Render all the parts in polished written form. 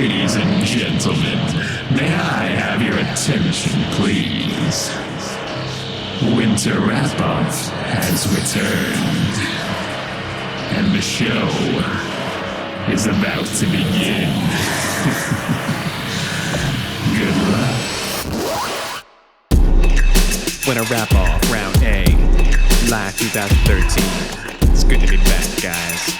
Ladies and gentlemen, may I have your attention, please? Winter Wrap-Off has returned, and the show is about to begin. Good luck. Winter Wrap-Off, Round A, Live 2013. It's good to be back, guys.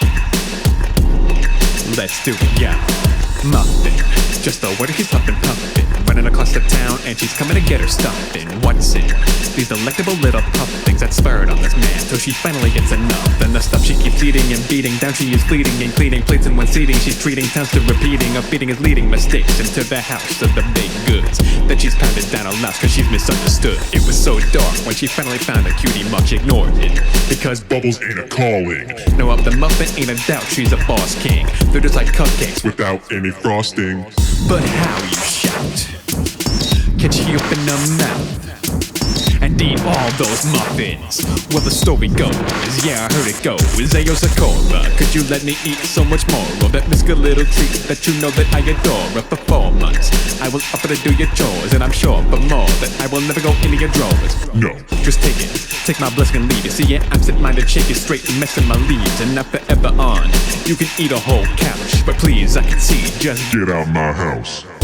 Let's do it, yeah. Muffin, just a word she's huffin' puffin', running across the town and she's coming to get her stuffin'. What's in these delectable little puff things that spurred on this man till she finally gets enough? And the stuff she keeps eating and beating down, she is bleeding and cleaning plates, and when seating she's treating tons to repeating. Her feeding is leading mistakes into the house of the baked goods that she's pounded down a lot cause she's misunderstood. It was so dark when she finally found a cutie muck, she ignored it because Bubbles ain't a calling no, up the muffin ain't a doubt, she's a boss king. They're just like cupcakes without any frosting. but how you shout? Can she open her mouth and eat all those muffins? Well, the story goes, yeah, I heard it goes. Ayo Sakura, could you let me eat so much more of that Miska little treat that you know that I adore? For 4 months, I will offer to do your chores, and I'm sure for more that I will never go into your drawers. No, Just take it, take my blessing and leave it. See, yeah, I'm sit-minded, shake it straight and messing my leaves, and not forever on. You can eat a whole couch, but please, I can see, just get out my house.